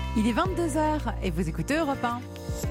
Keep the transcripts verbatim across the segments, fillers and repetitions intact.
Il est vingt-deux heures et vous écoutez Europe un.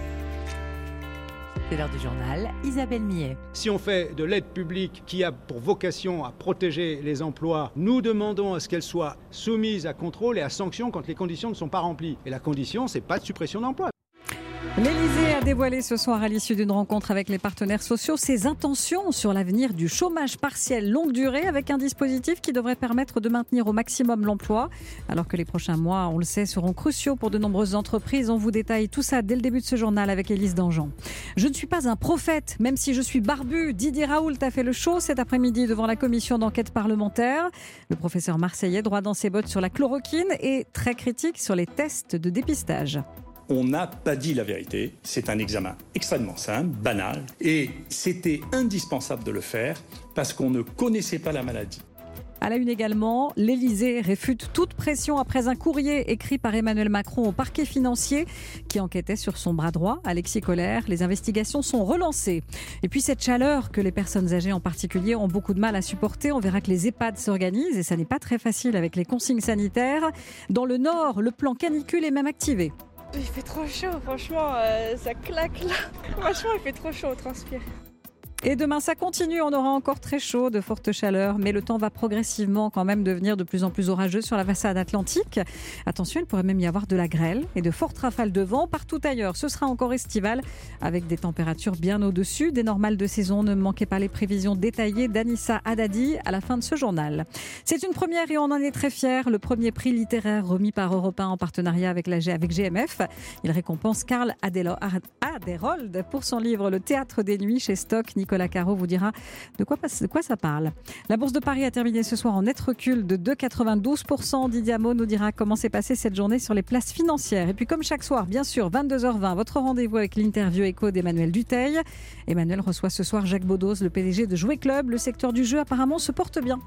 C'est l'heure du journal, Isabelle Millet. Si on fait de l'aide publique qui a pour vocation à protéger les emplois, nous demandons à ce qu'elle soit soumise à contrôle et à sanction quand les conditions ne sont pas remplies. Et la condition, c'est pas de suppression d'emplois. L'Élysée a dévoilé ce soir, à l'issue d'une rencontre avec les partenaires sociaux, ses intentions sur l'avenir du chômage partiel longue durée, avec un dispositif qui devrait permettre de maintenir au maximum l'emploi. Alors que les prochains mois, on le sait, seront cruciaux pour de nombreuses entreprises. On vous détaille tout ça dès le début de ce journal avec Élise Dangean. Je ne suis pas un prophète, même si je suis barbu. Didier Raoult a fait le show cet après-midi devant la commission d'enquête parlementaire. Le professeur marseillais, droit dans ses bottes sur la chloroquine, est très critique sur les tests de dépistage. On n'a pas dit la vérité. C'est un examen extrêmement simple, banal. Et c'était indispensable de le faire parce qu'on ne connaissait pas la maladie. À la une également, l'Élysée réfute toute pression après un courrier écrit par Emmanuel Macron au parquet financier qui enquêtait sur son bras droit, Alexis Kohler. Les investigations sont relancées. Et puis cette chaleur que les personnes âgées en particulier ont beaucoup de mal à supporter. On verra que les EHPAD s'organisent et ça n'est pas très facile avec les consignes sanitaires. Dans le Nord, le plan canicule est même activé. Il fait trop chaud, franchement, euh, ça claque là. Franchement, il fait trop chaud, on transpire. Et demain, ça continue. On aura encore très chaud, de fortes chaleurs, mais le temps va progressivement quand même devenir de plus en plus orageux sur la façade atlantique. Attention, il pourrait même y avoir de la grêle et de fortes rafales de vent partout ailleurs. Ce sera encore estival avec des températures bien au-dessus des normales de saison. Ne manquez pas les prévisions détaillées d'Anissa Haddadi à la fin de ce journal. C'est une première et on en est très fiers. Le premier prix littéraire remis par Europe un en partenariat avec, la G, avec G M F. Il récompense Karl Aderold pour son livre Le théâtre des nuits chez Stock. Nicolas Caro vous dira de quoi, de quoi ça parle. La Bourse de Paris a terminé ce soir en net recul de deux virgule quatre-vingt-douze pour cent. Didier Amo nous dira comment s'est passée cette journée sur les places financières. Et puis comme chaque soir, bien sûr, vingt-deux heures vingt, votre rendez-vous avec l'interview écho d'Emmanuel Dutheil. Emmanuel reçoit ce soir Jacques Baudos, le P D G de Jouet Club. Le secteur du jeu apparemment se porte bien.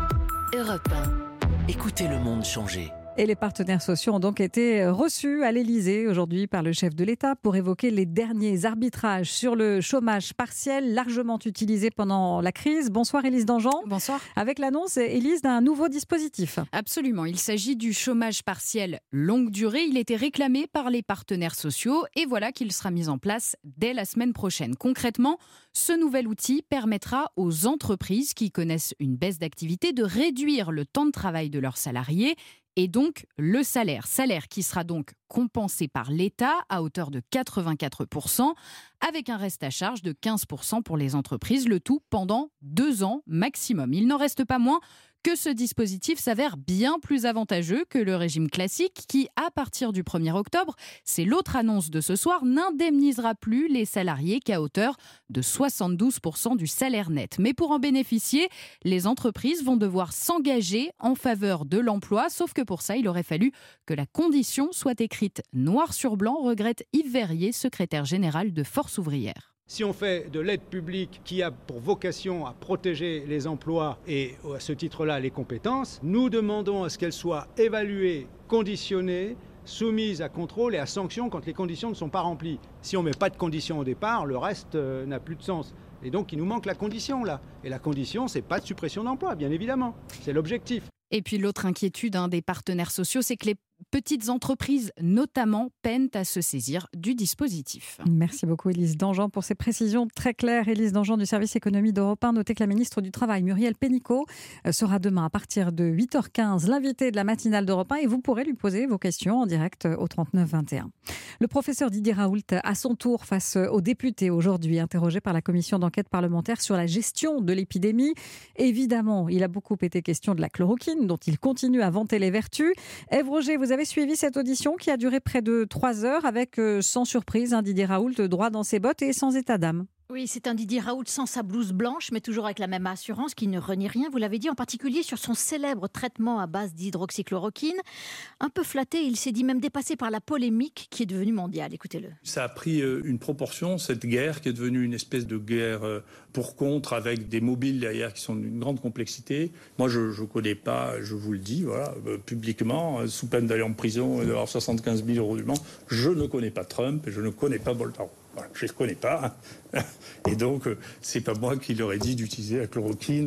Europe un. Écoutez le monde changer. Et les partenaires sociaux ont donc été reçus à l'Élysée aujourd'hui par le chef de l'État pour évoquer les derniers arbitrages sur le chômage partiel largement utilisé pendant la crise. Bonsoir Élise Dangean. Bonsoir. Avec l'annonce, Élise, d'un nouveau dispositif. Absolument. Il s'agit du chômage partiel longue durée. Il était réclamé par les partenaires sociaux et voilà qu'il sera mis en place dès la semaine prochaine. Concrètement, ce nouvel outil permettra aux entreprises qui connaissent une baisse d'activité de réduire le temps de travail de leurs salariés et donc le salaire. Salaire qui sera donc compensé par l'État à hauteur de quatre-vingt-quatre pour cent, avec un reste à charge de quinze pour cent pour les entreprises, le tout pendant deux ans maximum. Il n'en reste pas moins que ce dispositif s'avère bien plus avantageux que le régime classique qui, à partir du premier octobre, c'est l'autre annonce de ce soir, n'indemnisera plus les salariés qu'à hauteur de soixante-douze pour cent du salaire net. Mais pour en bénéficier, les entreprises vont devoir s'engager en faveur de l'emploi, sauf que pour ça, il aurait fallu que la condition soit écrite noir sur blanc, regrette Yves Verrier, secrétaire général de Force ouvrière. Si on fait de l'aide publique qui a pour vocation à protéger les emplois et à ce titre-là les compétences, nous demandons à ce qu'elle soit évaluée, conditionnée, soumise à contrôle et à sanction quand les conditions ne sont pas remplies. Si on ne met pas de conditions au départ, le reste euh, n'a plus de sens. Et donc il nous manque la condition là. Et la condition, c'est pas de suppression d'emploi, bien évidemment. C'est l'objectif. Et puis l'autre inquiétude hein, des partenaires sociaux, c'est que les petites entreprises, notamment, peinent à se saisir du dispositif. Merci beaucoup Élise Dangean pour ces précisions très claires. Élise Dangean du service économie d'Europe un. Notez que la ministre du Travail, Muriel Pénicaud, sera demain à partir de huit heures quinze l'invitée de la matinale d'Europe un et vous pourrez lui poser vos questions en direct au trente-neuf vingt et un. Le professeur Didier Raoult, à son tour face aux députés aujourd'hui, interrogé par la commission d'enquête parlementaire sur la gestion de l'épidémie. Évidemment, il a beaucoup été question de la chloroquine, dont il continue à vanter les vertus. Ève Roger, vous avez suivi cette audition qui a duré près de trois heures avec, euh, sans surprise, un Didier Raoult droit dans ses bottes et sans état d'âme. Oui, c'est un Didier Raoult sans sa blouse blanche, mais toujours avec la même assurance, qui ne renie rien, vous l'avez dit, en particulier sur son célèbre traitement à base d'hydroxychloroquine. Un peu flatté, il s'est dit même dépassé par la polémique qui est devenue mondiale. Écoutez-le. Ça a pris une proportion, cette guerre qui est devenue une espèce de guerre pour contre, avec des mobiles derrière qui sont d'une grande complexité. Moi, je ne connais pas, je vous le dis, voilà, publiquement, sous peine d'aller en prison et d'avoir soixante-quinze mille euros d'amende, je ne connais pas Trump et je ne connais pas Bolsonaro. Voilà, je ne les connais pas. Et donc, c'est pas moi qui leur ai dit d'utiliser la chloroquine.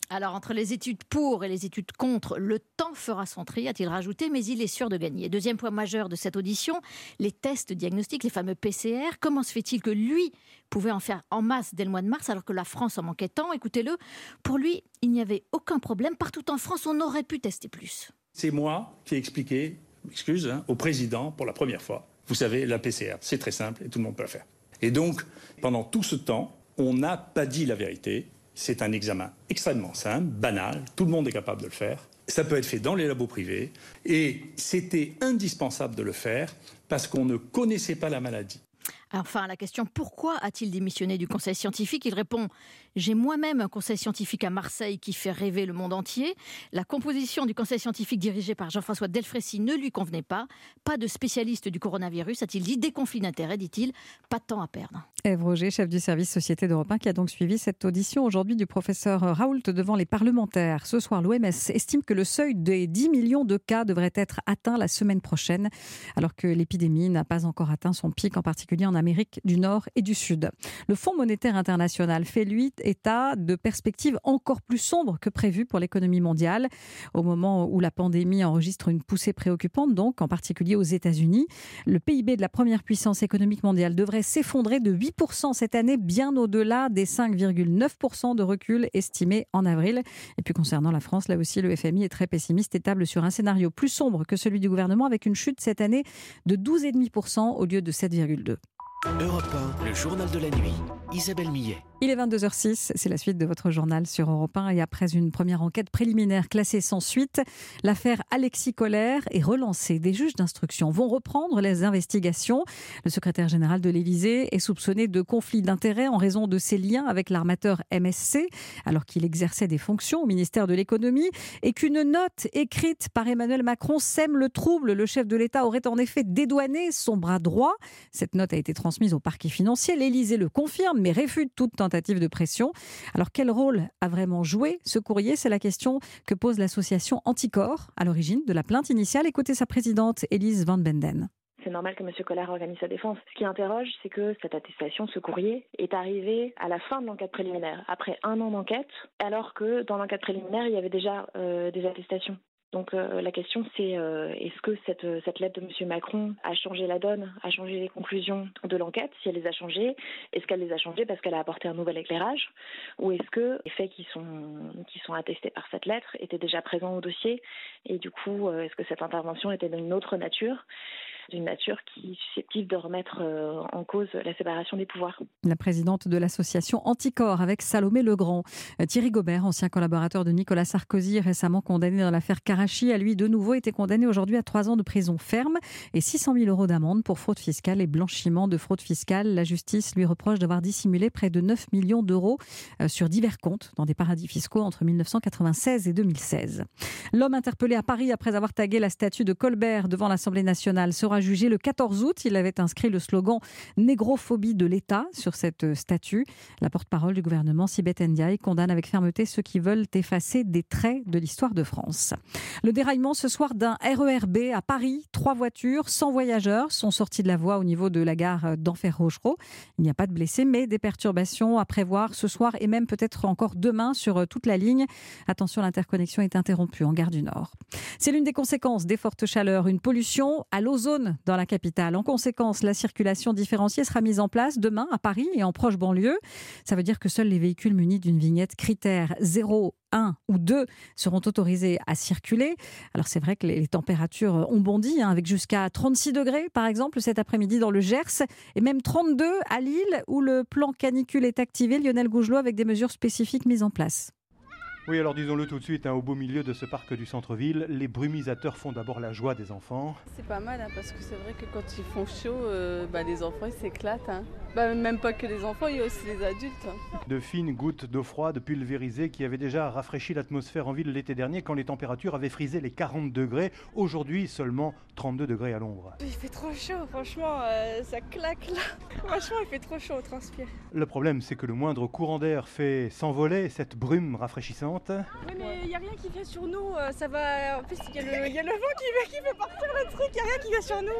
Alors, entre les études pour et les études contre, le temps fera son tri, a-t-il rajouté, mais il est sûr de gagner. Deuxième point majeur de cette audition, les tests diagnostiques, les fameux P C R. Comment se fait-il que lui pouvait en faire en masse dès le mois de mars, alors que la France en manquait tant? Écoutez-le, pour lui, il n'y avait aucun problème. Partout en France, on aurait pu tester plus. C'est moi qui ai expliqué, excuse, hein, au président pour la première fois. Vous savez, la P C R, c'est très simple et tout le monde peut la faire. Et donc, pendant tout ce temps, on n'a pas dit la vérité. C'est un examen extrêmement simple, banal, tout le monde est capable de le faire. Ça peut être fait dans les labos privés et c'était indispensable de le faire parce qu'on ne connaissait pas la maladie. Enfin, à la question « Pourquoi a-t-il démissionné du conseil scientifique ?» il répond « J'ai moi-même un conseil scientifique à Marseille qui fait rêver le monde entier. La composition du conseil scientifique dirigé par Jean-François Delfrécy ne lui convenait pas. Pas de spécialiste du coronavirus, a-t-il dit. Des conflits d'intérêts, dit-il. Pas de temps à perdre. » Ève Roger, chef du service Société d'Europe un, qui a donc suivi cette audition aujourd'hui du professeur Raoult devant les parlementaires. Ce soir, l'O M S estime que le seuil des dix millions de cas devrait être atteint la semaine prochaine, alors que l'épidémie n'a pas encore atteint son pic, en particulier en Amérique du Nord et du Sud. Le Fonds monétaire international fait, lui, état de perspectives encore plus sombres que prévues pour l'économie mondiale, au moment où la pandémie enregistre une poussée préoccupante, donc en particulier aux États-Unis. Le P I B de la première puissance économique mondiale devrait s'effondrer de huit pour cent cette année, bien au-delà des cinq virgule neuf pour cent de recul estimés en avril. Et puis concernant la France, là aussi, le F M I est très pessimiste et table sur un scénario plus sombre que celui du gouvernement, avec une chute cette année de douze virgule cinq pour cent au lieu de sept virgule deux pour cent. Europe un, le journal de la nuit. Isabelle Millet. Il est vingt-deux heures six, c'est la suite de votre journal sur Europe un. Et après une première enquête préliminaire classée sans suite, l'affaire Alexis Kohler est relancée. Des juges d'instruction vont reprendre les investigations. Le secrétaire général de l'Élysée est soupçonné de conflit d'intérêts en raison de ses liens avec l'armateur M S C, alors qu'il exerçait des fonctions au ministère de l'économie, et qu'une note écrite par Emmanuel Macron sème le trouble. Le chef de l'État aurait en effet dédouané son bras droit. Cette note a été transmise au parquet financier. L'Élysée le confirme, mais réfute toute tentative de pression. Alors, quel rôle a vraiment joué ce courrier? C'est la question que pose l'association Anticorps, à l'origine de la plainte initiale. Écoutez sa présidente, Élise Van Benden. C'est normal que M. Kohler organise sa défense. Ce qui interroge, c'est que cette attestation, ce courrier, est arrivé à la fin de l'enquête préliminaire, après un an d'enquête, alors que dans l'enquête préliminaire, il y avait déjà euh, des attestations. Donc euh, la question c'est euh, est-ce que cette, cette lettre de M. Macron a changé la donne, a changé les conclusions de l'enquête? Si elle les a changées, est-ce qu'elle les a changées parce qu'elle a apporté un nouvel éclairage? Ou est-ce que les faits qui sont, qui sont attestés par cette lettre étaient déjà présents au dossier? Et du coup, euh, est-ce que cette intervention était d'une autre nature? D'une nature qui est susceptible de remettre euh, en cause la séparation des pouvoirs. La présidente de l'association Anticorps avec Salomé Legrand. Thierry Gobert, ancien collaborateur de Nicolas Sarkozy, récemment condamné dans l'affaire Karachi, a lui de nouveau été condamné aujourd'hui à trois ans de prison ferme et six cent mille euros d'amende pour fraude fiscale et blanchiment de fraude fiscale. La justice lui reproche d'avoir dissimulé près de neuf millions d'euros sur divers comptes dans des paradis fiscaux entre mille neuf cent quatre-vingt-seize et deux mille seize. L'homme interpellé à Paris après avoir tagué la statue de Colbert devant l'Assemblée nationale sera jugé le quatorze août. Il avait inscrit le slogan « Négrophobie de l'État » sur cette statue. La porte-parole du gouvernement, Sibeth Ndiaye, condamne avec fermeté ceux qui veulent effacer des traits de l'histoire de France. Le déraillement ce soir d'un R E R B à Paris. Trois voitures sans voyageurs sont sorties de la voie au niveau de la gare d'Enfer-Rochereau. Il n'y a pas de blessés, mais des perturbations à prévoir ce soir et même peut-être encore demain sur toute la ligne. Attention, l'interconnexion est interrompue en gare du Nord. C'est l'une des conséquences des fortes chaleurs, une pollution à l'ozone dans la capitale. En conséquence, la circulation différenciée sera mise en place demain à Paris et en proche banlieue. Ça veut dire que seuls les véhicules munis d'une vignette critère zéro, un ou deux seront autorisés à circuler. Alors c'est vrai que les températures ont bondi, hein, avec jusqu'à trente-six degrés par exemple cet après-midi dans le Gers et même trente-deux à Lille où le plan canicule est activé. Lionel Gougelot avec des mesures spécifiques mises en place. Oui, alors disons-le tout de suite, hein, au beau milieu de ce parc du centre-ville, les brumisateurs font d'abord la joie des enfants. C'est pas mal, hein, parce que c'est vrai que quand ils font chaud, euh, bah, les enfants ils s'éclatent. Hein. Bah, même pas que les enfants, il y a aussi les adultes. Hein. De fines gouttes d'eau froide pulvérisées qui avaient déjà rafraîchi l'atmosphère en ville l'été dernier quand les températures avaient frisé les quarante degrés. Aujourd'hui, seulement trente-deux degrés à l'ombre. Il fait trop chaud, franchement, euh, ça claque là. Franchement, il fait trop chaud, on transpire. Le problème, c'est que le moindre courant d'air fait s'envoler cette brume rafraîchissante. Oui, mais il n'y a rien qui vient sur nous, ça va. En plus, il y, y a le vent qui, qui fait partir le truc, il n'y a rien qui vient sur nous.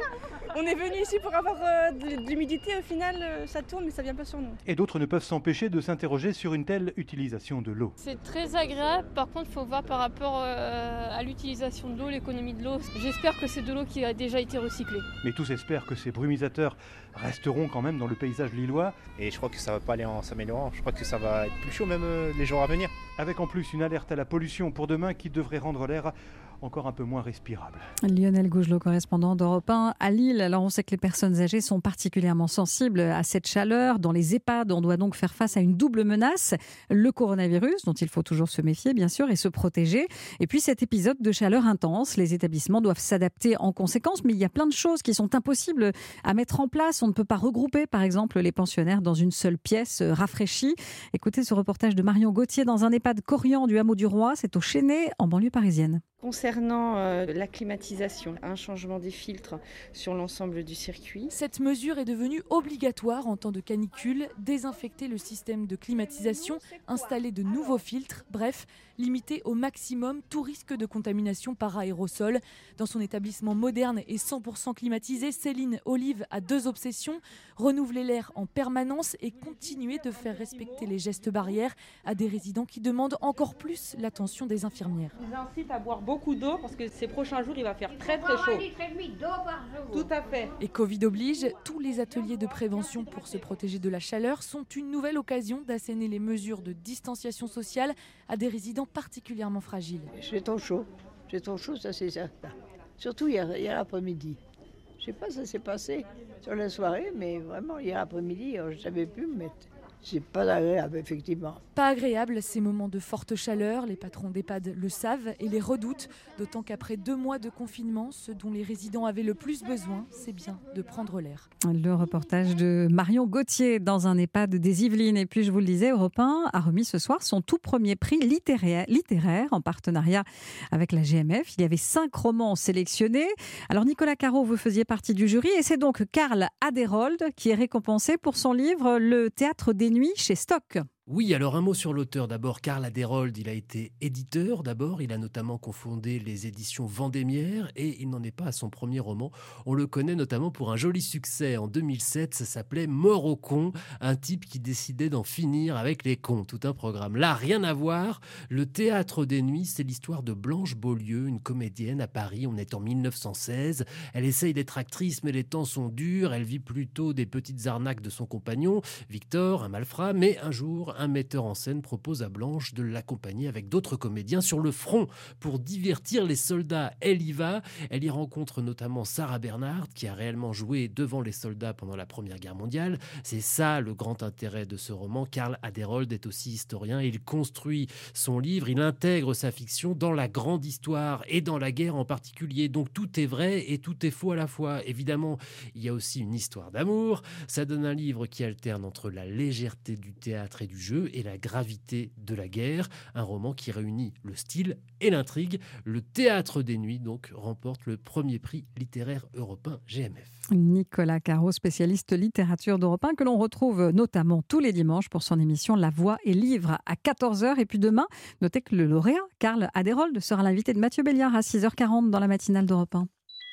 On est venu ici pour avoir euh, de, de l'humidité, au final euh, ça tourne mais ça vient pas sur nous. Et d'autres ne peuvent s'empêcher de s'interroger sur une telle utilisation de l'eau. C'est très agréable, par contre il faut voir par rapport euh, à l'utilisation de l'eau, l'économie de l'eau. J'espère que c'est de l'eau qui a déjà été recyclée. Mais tous espèrent que ces brumisateurs resteront quand même dans le paysage lillois. Et je crois que ça va pas aller en s'améliorant, je crois que ça va être plus chaud même euh, les jours à venir. Avec en plus une alerte à la pollution pour demain qui devrait rendre l'air encore un peu moins respirable. Lionel Gougelot, correspondant d'Europe un à Lille. Alors on sait que les personnes âgées sont particulièrement sensibles à cette chaleur. Dans les EHPAD, on doit donc faire face à une double menace. Le coronavirus, dont il faut toujours se méfier bien sûr et se protéger. Et puis cet épisode de chaleur intense. Les établissements doivent s'adapter en conséquence, mais il y a plein de choses qui sont impossibles à mettre en place. On ne peut pas regrouper par exemple les pensionnaires dans une seule pièce rafraîchie. Écoutez ce reportage de Marion Gauthier dans un EHPAD Corian du hameau du Roi. C'est au Chesnay, en banlieue parisienne. Concernant euh, la climatisation, un changement des filtres sur l'ensemble du circuit. Cette mesure est devenue obligatoire en temps de canicule, désinfecter le système de climatisation, installer de nouveaux filtres, bref, limiter au maximum tout risque de contamination par aérosol. Dans son établissement moderne et cent pour cent climatisé, Céline Olive a deux obsessions, renouveler l'air en permanence et continuer de faire respecter les gestes barrières à des résidents qui demandent encore plus l'attention des infirmières. Je vous incite à boire beaucoup d'eau parce que ces prochains jours il va faire très très chaud. Tout à fait. Et Covid oblige, tous les ateliers de prévention pour se protéger de la chaleur sont une nouvelle occasion d'asséner les mesures de distanciation sociale à des résidents particulièrement fragiles. J'ai trop chaud, j'ai trop chaud, ça c'est certain. Surtout hier, hier après-midi. Je sais pas, ça s'est passé sur la soirée, mais vraiment hier après-midi, je ne savais plus me mettre. C'est pas agréable, effectivement. Pas agréable, ces moments de forte chaleur. Les patrons d'EHPAD le savent et les redoutent. D'autant qu'après deux mois de confinement, ce dont les résidents avaient le plus besoin, c'est bien de prendre l'air. Le reportage de Marion Gauthier dans un EHPAD des Yvelines. Et puis, je vous le disais, Europe un a remis ce soir son tout premier prix littéraire, littéraire en partenariat avec la G M F. Il y avait cinq romans sélectionnés. Alors, Nicolas Caro, vous faisiez partie du jury et c'est donc Karl Aderold qui est récompensé pour son livre Le théâtre des nuits chez Stock. Oui, alors un mot sur l'auteur. D'abord, Karl Aderold, il a été éditeur d'abord. Il a notamment cofondé les éditions Vendémiaire et il n'en est pas à son premier roman. On le connaît notamment pour un joli succès. En deux mille sept, ça s'appelait Mort aux cons, un type qui décidait d'en finir avec les cons. Tout un programme. Là, rien à voir. Le théâtre des nuits, c'est l'histoire de Blanche Beaulieu, une comédienne à Paris. On est en mille neuf cent seize. Elle essaye d'être actrice, mais les temps sont durs. Elle vit plutôt des petites arnaques de son compagnon, Victor, un malfrat. Mais un jour, un metteur en scène propose à Blanche de l'accompagner avec d'autres comédiens sur le front pour divertir les soldats. Elle y va. Elle y rencontre notamment Sarah Bernhardt qui a réellement joué devant les soldats pendant la Première Guerre mondiale. C'est ça le grand intérêt de ce roman. Karl Aderold est aussi historien. Il construit son livre, il intègre sa fiction dans la grande histoire et dans la guerre en particulier. Donc tout est vrai et tout est faux à la fois. Évidemment, il y a aussi une histoire d'amour. Ça donne un livre qui alterne entre la légèreté du théâtre et du jeu et la gravité de la guerre, un roman qui réunit le style et l'intrigue. Le théâtre des nuits donc remporte le premier prix littéraire européen G M F. Nicolas Caro, spécialiste littérature d'Europe un, que l'on retrouve notamment tous les dimanches pour son émission La Voix et Livre à quatorze heures. Et puis demain, notez que le lauréat, Karl Aderold, sera l'invité de Mathieu Béliard à six heures quarante dans la matinale d'Europe un.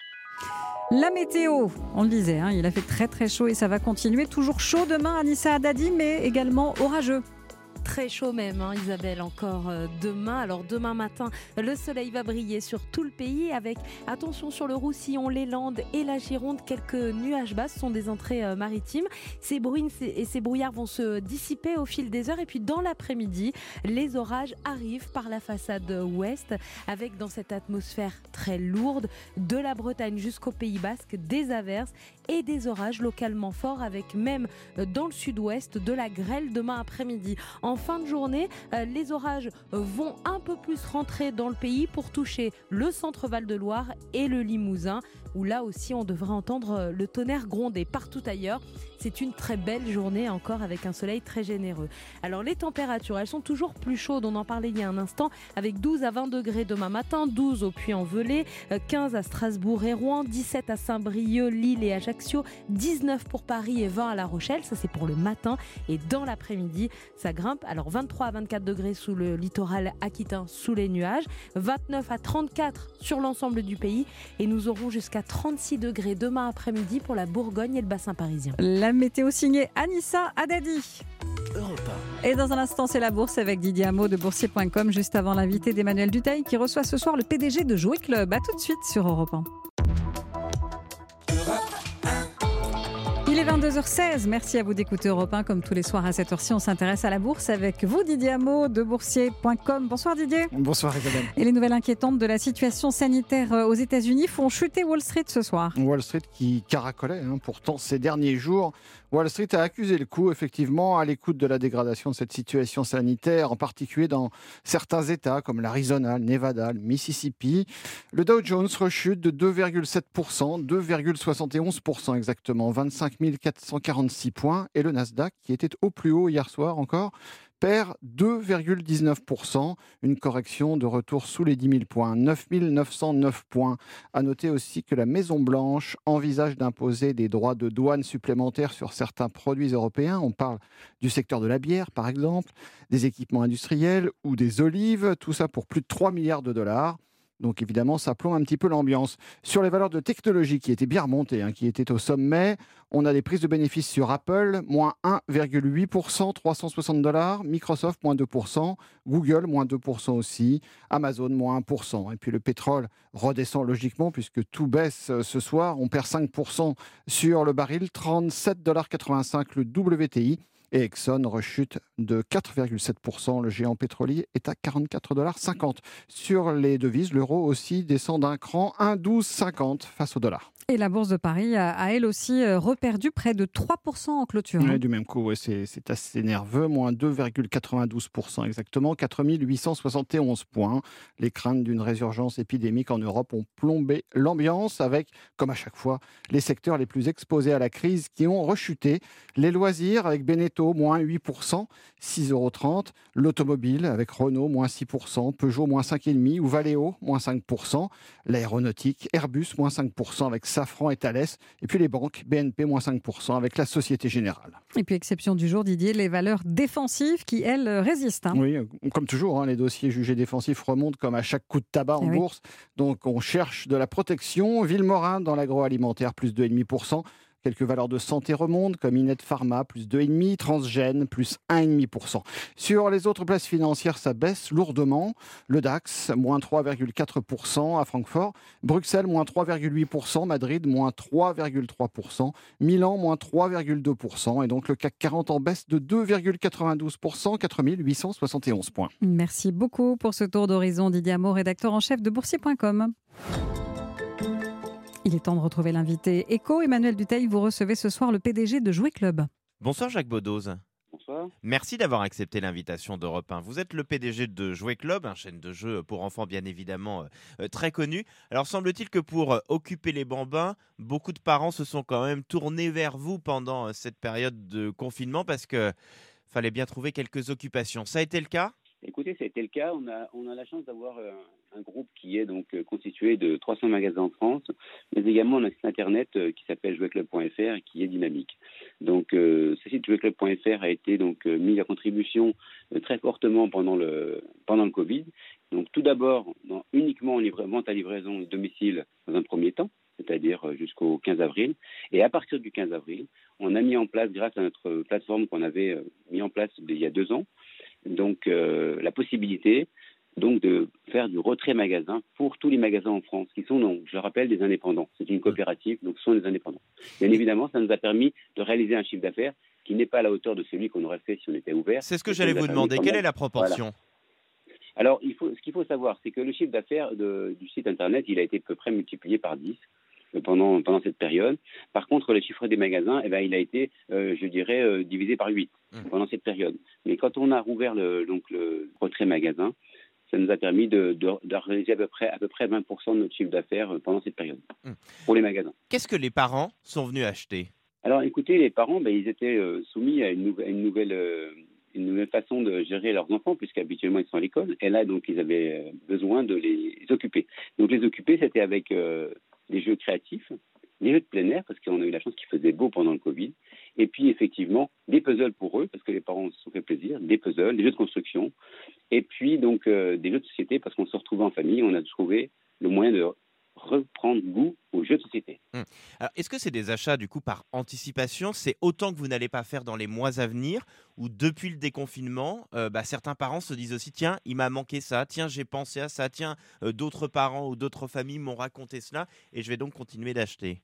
La météo, on le disait, hein, il a fait très très chaud et ça va continuer. Toujours chaud demain à Nissa Haddadi, mais également orageux. Très chaud même, hein, Isabelle, encore euh, demain. Alors demain matin, le soleil va briller sur tout le pays avec, attention sur le Roussillon, les Landes et la Gironde, quelques nuages bas, ce sont des entrées euh, maritimes. Ces bruines et ces brouillards vont se dissiper au fil des heures et puis dans l'après-midi, les orages arrivent par la façade ouest avec dans cette atmosphère très lourde de la Bretagne jusqu'au Pays Basque des averses et des orages localement forts avec même euh, dans le sud-ouest de la grêle demain après-midi. En fin de journée, euh, les orages vont un peu plus rentrer dans le pays pour toucher le centre Val-de-Loire et le Limousin, où là aussi on devrait entendre le tonnerre gronder. Partout ailleurs, c'est une très belle journée encore avec un soleil très généreux. Alors les températures, elles sont toujours plus chaudes, on en parlait il y a un instant, avec douze à vingt degrés demain matin, douze au Puy-en-Velay, quinze à Strasbourg et Rouen, dix-sept à Saint-Brieuc, Lille et Ajaccio, dix-neuf pour Paris et vingt à La Rochelle, ça c'est pour le matin. Et dans l'après-midi, ça grimpe. Alors vingt-trois à vingt-quatre degrés sous le littoral aquitain, sous les nuages, vingt-neuf à trente-quatre sur l'ensemble du pays. Et nous aurons jusqu'à trente-six degrés demain après-midi pour la Bourgogne et le bassin parisien. La météo signée Anissa Haddadi. Et dans un instant, c'est la bourse avec Didier Hameau de boursier point com, juste avant l'invité d'Emmanuel Dutheil qui reçoit ce soir le P D G de Jouet Club. A tout de suite sur Europe un. Il est vingt-deux heures seize, merci à vous d'écouter Europe un. Comme tous les soirs à cette heure-ci, on s'intéresse à la bourse avec vous, Didier Hameau de boursier point com. Bonsoir Didier. Bonsoir Isabelle. Et les nouvelles inquiétantes de la situation sanitaire aux États-Unis font chuter Wall Street ce soir. Wall Street qui caracolait hein, pourtant ces derniers jours. Wall Street a accusé le coup, effectivement, à l'écoute de la dégradation de cette situation sanitaire, en particulier dans certains États comme l'Arizona, le Nevada, le Mississippi. Le Dow Jones rechute de deux virgule sept pour cent, deux virgule soixante et onze pour cent exactement, vingt-cinq mille quatre cent quarante-six points. Et le Nasdaq, qui était au plus haut hier soir encore, perd deux virgule dix-neuf pour cent, une correction de retour sous les dix mille points, neuf mille neuf cent neuf points. À noter aussi que la Maison-Blanche envisage d'imposer des droits de douane supplémentaires sur certains produits européens. On parle du secteur de la bière, par exemple, des équipements industriels ou des olives, tout ça pour plus de trois milliards de dollars. Donc évidemment, ça plombe un petit peu l'ambiance. Sur les valeurs de technologie qui étaient bien remontées, hein, qui étaient au sommet, on a des prises de bénéfices sur Apple, moins un virgule huit pour cent, trois cent soixante dollars, Microsoft, moins deux pour cent, Google, moins deux pour cent aussi, Amazon, moins un pour cent. Et puis le pétrole redescend logiquement puisque tout baisse ce soir. On perd cinq pour cent sur le baril, trente-sept virgule quatre-vingt-cinq dollars le W T I. Et Exxon rechute de quatre virgule sept pour cent. Le géant pétrolier est à quarante-quatre virgule cinquante dollars. Sur les devises, l'euro aussi descend d'un cran, un virgule douze cinquante face au dollar. Et la Bourse de Paris a, a elle aussi reperdu près de trois pour cent en clôture. Oui, du même coup, ouais, c'est, c'est assez nerveux, moins deux virgule quatre-vingt-douze pour cent exactement, quatre mille huit cent soixante et onze points. Les craintes d'une résurgence épidémique en Europe ont plombé l'ambiance avec, comme à chaque fois, les secteurs les plus exposés à la crise qui ont rechuté. Les loisirs avec Beneteau, moins huit pour cent, six euros trente. L'automobile avec Renault, moins six pour cent. Peugeot, moins cinq virgule cinq pour cent. ou Valeo, moins cinq pour cent. L'aéronautique, Airbus, moins cinq pour cent avec Safran et Thales. Et puis les banques, B N P, moins cinq pour cent avec la Société Générale. Et puis, exception du jour, Didier, les valeurs défensives qui, elles, résistent. Hein. Oui, comme toujours, hein, les dossiers jugés défensifs remontent comme à chaque coup de tabac en eh bourse. Oui. Donc, on cherche de la protection. Villemorin dans l'agroalimentaire, plus deux virgule cinq pour cent. Quelques valeurs de santé remontent, comme Inet Pharma, plus deux virgule cinq pour cent, Transgène, plus un virgule cinq pour cent. Sur les autres places financières, ça baisse lourdement. Le DAX, moins trois virgule quatre pour cent à Francfort. Bruxelles, moins trois virgule huit pour cent. Madrid, moins trois virgule trois pour cent. Milan, moins trois virgule deux pour cent. Et donc le C A C quarante en baisse de deux virgule quatre-vingt-douze pour cent, quatre mille huit cent soixante et onze points. Merci beaucoup pour ce tour d'horizon. Didier Hameau, rédacteur en chef de boursier point com. Il est temps de retrouver l'invité éco. Emmanuel Dutheil, vous recevez ce soir le P D G de Jouet Club. Bonsoir Jacques Baudoz. Bonsoir. Merci d'avoir accepté l'invitation d'Europe un. Vous êtes le P D G de Jouet Club, une chaîne de jeux pour enfants bien évidemment euh, très connue. Alors semble-t-il que pour euh, occuper les bambins, beaucoup de parents se sont quand même tournés vers vous pendant euh, cette période de confinement parce qu'il fallait bien trouver quelques occupations. Ça a été le cas ? Écoutez, ça a été le cas. On a, on a la chance d'avoir euh, un groupe qui est donc euh, constitué de trois cents magasins en France, mais également un site internet euh, qui s'appelle jouet club point f r et qui est dynamique. Donc, euh, ce site jouet club point f r a été donc euh, mis à contribution euh, très fortement pendant le pendant le Covid. Donc, tout d'abord, dans, uniquement en livra- vente à livraison et domicile dans un premier temps, c'est-à-dire euh, jusqu'au quinze avril. Et à partir du quinze avril, on a mis en place, grâce à notre plateforme qu'on avait euh, mis en place il y a deux ans, donc euh, la possibilité donc de faire du retrait magasin pour tous les magasins en France qui sont, donc, je le rappelle, des indépendants. C'est une coopérative, donc ce sont des indépendants. Bien évidemment, ça nous a permis de réaliser un chiffre d'affaires qui n'est pas à la hauteur de celui qu'on aurait fait si on était ouvert. C'est ce que j'allais vous demander. Quelle est la proportion ? Voilà. Alors, il faut, ce qu'il faut savoir, c'est que le chiffre d'affaires de, du site internet, il a été à peu près multiplié par dix pendant, pendant cette période. Par contre, le chiffre des magasins, eh ben, il a été, euh, je dirais, euh, divisé par huit mmh. pendant cette période. Mais quand on a rouvert le, donc, le retrait magasin, ça nous a permis de, de, de réaliser à peu près, à peu près vingt pour cent de notre chiffre d'affaires pendant cette période, mmh. pour les magasins. Qu'est-ce que les parents sont venus acheter ? Alors écoutez, les parents, ben, ils étaient euh, soumis à une, nou- à une nouvelle... euh, une nouvelle façon de gérer leurs enfants, puisqu'habituellement ils sont à l'école, et là donc ils avaient besoin de les occuper. Donc les occuper, c'était avec euh, des jeux créatifs, des jeux de plein air, parce qu'on a eu la chance qu'il faisait beau pendant le Covid, et puis effectivement des puzzles pour eux, parce que les parents se sont fait plaisir, des puzzles, des jeux de construction, et puis donc euh, des jeux de société, parce qu'on se retrouvait en famille, on a trouvé le moyen de reprendre goût aux jeux de société. Hum. Alors, est-ce que c'est des achats du coup par anticipation? C'est autant que vous n'allez pas faire dans les mois à venir, ou depuis le déconfinement, euh, bah, certains parents se disent aussi tiens, il m'a manqué ça, tiens, j'ai pensé à ça, tiens, euh, d'autres parents ou d'autres familles m'ont raconté cela et je vais donc continuer d'acheter.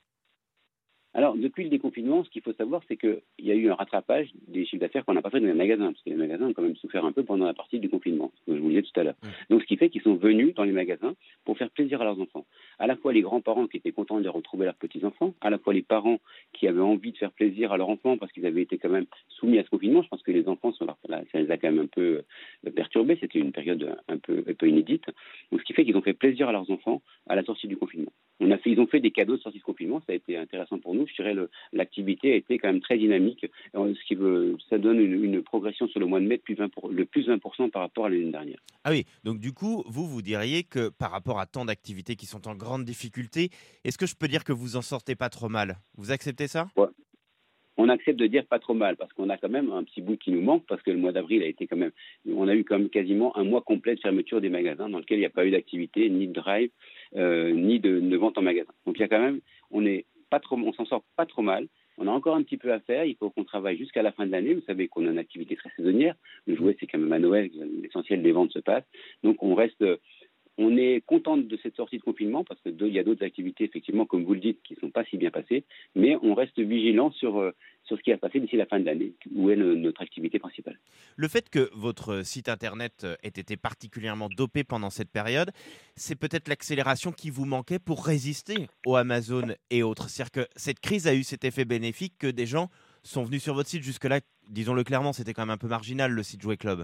Alors, depuis le déconfinement, ce qu'il faut savoir, c'est qu'il y a eu un rattrapage des chiffres d'affaires qu'on n'a pas fait dans les magasins, parce que les magasins ont quand même souffert un peu pendant la partie du confinement, ce que je vous disais tout à l'heure. Mmh. Donc, ce qui fait qu'ils sont venus dans les magasins pour faire plaisir à leurs enfants. À la fois les grands-parents qui étaient contents de retrouver leurs petits-enfants, à la fois les parents qui avaient envie de faire plaisir à leurs enfants parce qu'ils avaient été quand même soumis à ce confinement. Je pense que les enfants, sont là, ça les a quand même un peu perturbés. C'était une période un peu, un peu inédite. Donc, ce qui fait qu'ils ont fait plaisir à leurs enfants à la sortie du confinement. On a fait, ils ont fait des cadeaux de sortie de confinement, ça a été intéressant pour nous. Je dirais le, l'activité a été quand même très dynamique, ce qui veut, ça donne une, une progression sur le mois de mai de plus vingt pour, le plus vingt pour cent par rapport à l'année dernière. Ah oui, donc du coup, vous, vous diriez que par rapport à tant d'activités qui sont en grande difficulté, est-ce que je peux dire que vous en sortez pas trop mal? Vous acceptez ça? Ouais. On accepte de dire pas trop mal, parce qu'on a quand même un petit bout qui nous manque, parce que le mois d'avril a été quand même, on a eu quand même quasiment un mois complet de fermeture des magasins dans lequel il n'y a pas eu d'activité, ni de drive, euh, ni de, de vente en magasin. Donc il y a quand même, on est pas trop, on s'en sort pas trop mal. On a encore un petit peu à faire, il faut qu'on travaille jusqu'à la fin de l'année. Vous savez qu'on a une activité très saisonnière. Le jouet, c'est quand même à Noël que l'essentiel des ventes se passe. Donc on reste, on est content de cette sortie de confinement parce qu'il y a d'autres activités, effectivement, comme vous le dites, qui ne sont pas si bien passées. Mais on reste vigilant sur, sur ce qui va se passer d'ici la fin de l'année, où est le, notre activité principale. Le fait que votre site internet ait été particulièrement dopé pendant cette période, c'est peut-être l'accélération qui vous manquait pour résister au Amazon et autres. C'est-à-dire que cette crise a eu cet effet bénéfique que des gens sont venus sur votre site. Jusque-là, disons-le clairement, c'était quand même un peu marginal, le site Jouet Club.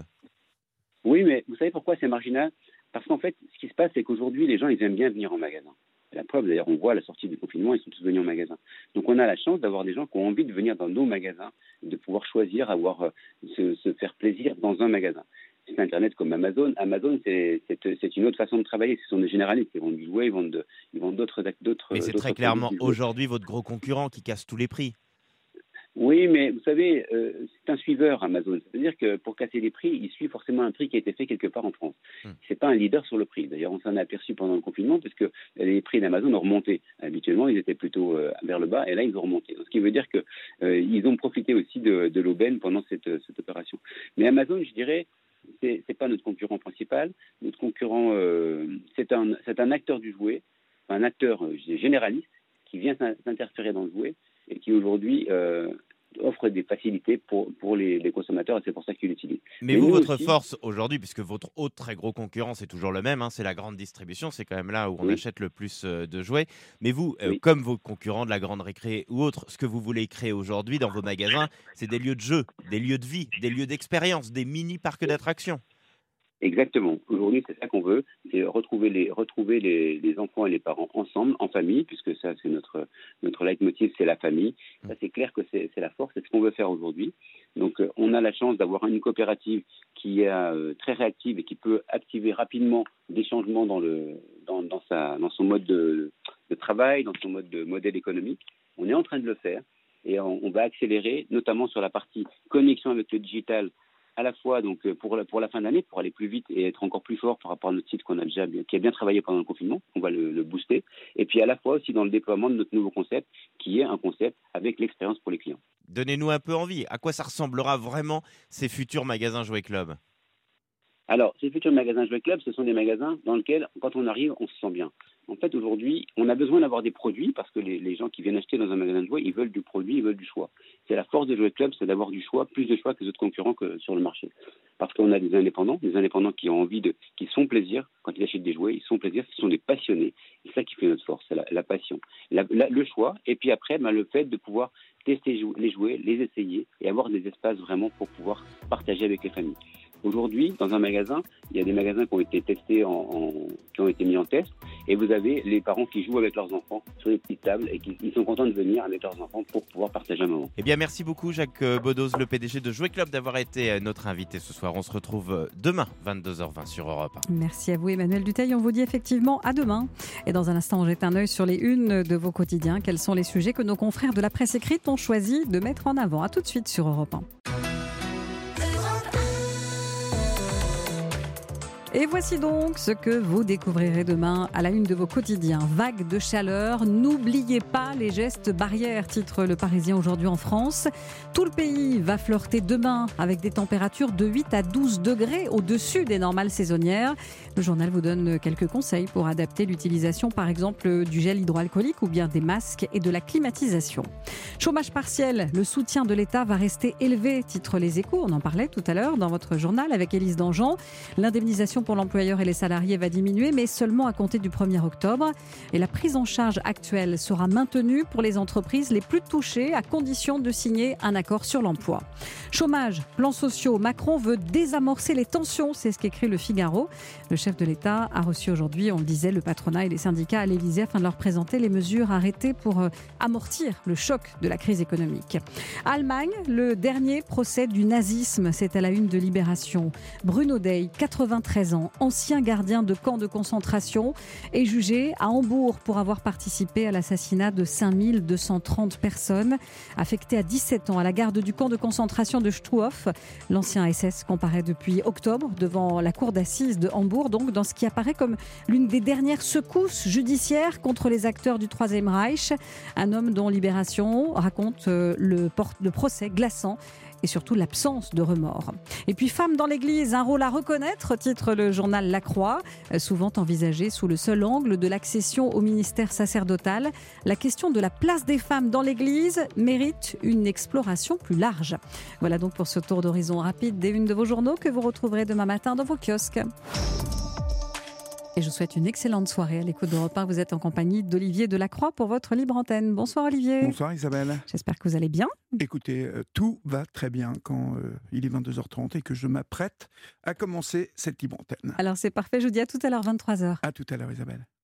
Oui, mais vous savez pourquoi c'est marginal? Parce qu'en fait, ce qui se passe, c'est qu'aujourd'hui, les gens, ils aiment bien venir en magasin. La preuve, d'ailleurs, on voit à la sortie du confinement, ils sont tous venus en magasin. Donc, on a la chance d'avoir des gens qui ont envie de venir dans nos magasins, de pouvoir choisir, avoir, euh, se, se faire plaisir dans un magasin. C'est Internet comme Amazon. Amazon, c'est, c'est, c'est une autre façon de travailler. Ce sont des généralistes. Ils vendent du jouet, ils vendent, de, ils vendent d'autres, d'autres. Mais c'est d'autres très clairement aujourd'hui votre gros concurrent qui casse tous les prix. Oui, mais vous savez, euh, c'est un suiveur Amazon. C'est-à-dire que pour casser les prix, il suit forcément un prix qui a été fait quelque part en France. Hum. C'est pas un leader sur le prix. D'ailleurs, on s'en est aperçu pendant le confinement parce que les prix d'Amazon ont remonté. Habituellement, ils étaient plutôt euh, vers le bas et là, ils ont remonté. Donc, ce qui veut dire que euh, ils ont profité aussi de, de l'aubaine pendant cette, cette opération. Mais Amazon, je dirais, c'est, c'est pas notre concurrent principal. Notre concurrent, euh, c'est un, c'est un acteur du jouet, un acteur euh, généraliste qui vient s'interférer dans le jouet et qui aujourd'hui euh, offre des facilités pour, pour les, les consommateurs et c'est pour ça qu'ils l'utilisent. Mais, Mais vous, votre aussi... force aujourd'hui, puisque votre autre très gros concurrent, c'est toujours le même, hein, c'est la grande distribution, c'est quand même là où on oui. achète le plus euh, de jouets. Mais vous, euh, oui. comme vos concurrents de la grande récré ou autres, ce que vous voulez créer aujourd'hui dans vos magasins, c'est des lieux de jeu, des lieux de vie, des lieux d'expérience, des mini-parcs d'attractions. Exactement. Aujourd'hui, c'est ça qu'on veut, c'est retrouver les retrouver les, les enfants et les parents ensemble, en famille, puisque ça, c'est notre notre leitmotiv, c'est la famille. Ça, c'est clair que c'est, c'est la force, c'est ce qu'on veut faire aujourd'hui. Donc, euh, on a la chance d'avoir une coopérative qui est euh, très réactive et qui peut activer rapidement des changements dans le dans dans sa dans son mode de, de travail, dans son mode de modèle économique. On est en train de le faire et on, on va accélérer, notamment sur la partie connexion avec le digital. À la fois donc pour la, pour la fin de l'année, pour aller plus vite et être encore plus fort par rapport à notre site qu'on a déjà bien, qui a bien travaillé pendant le confinement, on va le, le booster. Et puis à la fois aussi dans le déploiement de notre nouveau concept, qui est un concept avec l'expérience pour les clients. Donnez-nous un peu envie. À quoi ça ressemblera vraiment ces futurs magasins Jouet Club ? Alors, ces futurs magasins Jouet Club, ce sont des magasins dans lesquels, quand on arrive, on se sent bien. En fait, aujourd'hui, on a besoin d'avoir des produits parce que les, les gens qui viennent acheter dans un magasin de jouets, ils veulent du produit, ils veulent du choix. C'est la force de Jouet Club, c'est d'avoir du choix, plus de choix que les autres concurrents que sur le marché. Parce qu'on a des indépendants, des indépendants qui ont envie de, qui sont plaisir quand ils achètent des jouets, ils sont plaisir, ce sont des passionnés. C'est ça qui fait notre force, c'est la, la passion, la, la, le choix. Et puis après, ben, le fait de pouvoir tester les jouets, les essayer et avoir des espaces vraiment pour pouvoir partager avec les familles. Aujourd'hui, dans un magasin, il y a des magasins qui ont été testés, en, en- qui ont été mis en test, et vous avez les parents qui jouent avec leurs enfants sur les petites tables et qui ils sont contents de venir avec leurs enfants pour pouvoir partager un moment. Eh bien, merci beaucoup Jacques euh, Bedos, le P D G de Jouet Club, d'avoir été euh, notre invité ce soir. On se retrouve euh, demain, vingt-deux heures vingt sur Europe un. Merci à vous Emmanuel Dutheil, on vous dit effectivement à demain. Et dans un instant, on jette un œil sur les unes de vos quotidiens. Quels sont les sujets que nos confrères de la presse écrite ont choisi de mettre en avant? A tout de suite sur Europe un. Et voici donc ce que vous découvrirez demain à la une de vos quotidiens. Vague de chaleur, n'oubliez pas les gestes barrières, titre Le Parisien aujourd'hui en France. Tout le pays va flirter demain avec des températures de huit à douze degrés au-dessus des normales saisonnières. Le journal vous donne quelques conseils pour adapter l'utilisation par exemple du gel hydroalcoolique ou bien des masques et de la climatisation. Chômage partiel, le soutien de l'État va rester élevé, titre Les Échos. On en parlait tout à l'heure dans votre journal avec Élise Dangean. L'indemnisation pour l'employeur et les salariés va diminuer, mais seulement à compter du premier octobre. Et la prise en charge actuelle sera maintenue pour les entreprises les plus touchées, à condition de signer un accord sur l'emploi. Chômage, plans sociaux, Macron veut désamorcer les tensions, c'est ce qu'écrit Le Figaro. Le chef de l'État a reçu aujourd'hui, on le disait, le patronat et les syndicats à l'Élysée afin de leur présenter les mesures arrêtées pour euh, amortir le choc de la crise économique. Allemagne, le dernier procès du nazisme, c'est à la une de Libération. Bruno Dey, quatre-vingt-treize ans, ancien gardien de camp de concentration, est jugé à Hambourg pour avoir participé à l'assassinat de cinq mille deux cent trente personnes. Affecté à dix-sept ans à la garde du camp de concentration de Stuhof, l'ancien S S comparaît depuis octobre devant la cour d'assises de Hambourg, donc dans ce qui apparaît comme l'une des dernières secousses judiciaires contre les acteurs du Troisième Reich. Un homme dont Libération raconte euh, le, port- le procès glaçant et surtout l'absence de remords. Et puis Femmes dans l'Église, un rôle à reconnaître, titre le journal La Croix, euh, souvent envisagé sous le seul angle de l'accession au ministère sacerdotal. La question de la place des femmes dans l'Église mérite une exploration plus large. Voilà donc pour ce tour d'horizon rapide des unes de vos journaux que vous retrouverez demain matin dans vos kiosques. Et je vous souhaite une excellente soirée à l'écoute d'Europe un. Vous êtes en compagnie d'Olivier Delacroix pour votre libre antenne. Bonsoir Olivier. Bonsoir Isabelle. J'espère que vous allez bien. Écoutez, euh, tout va très bien quand euh, il est vingt-deux heures trente et que je m'apprête à commencer cette libre antenne. Alors c'est parfait, je vous dis à tout à l'heure, vingt-trois heures. À tout à l'heure Isabelle.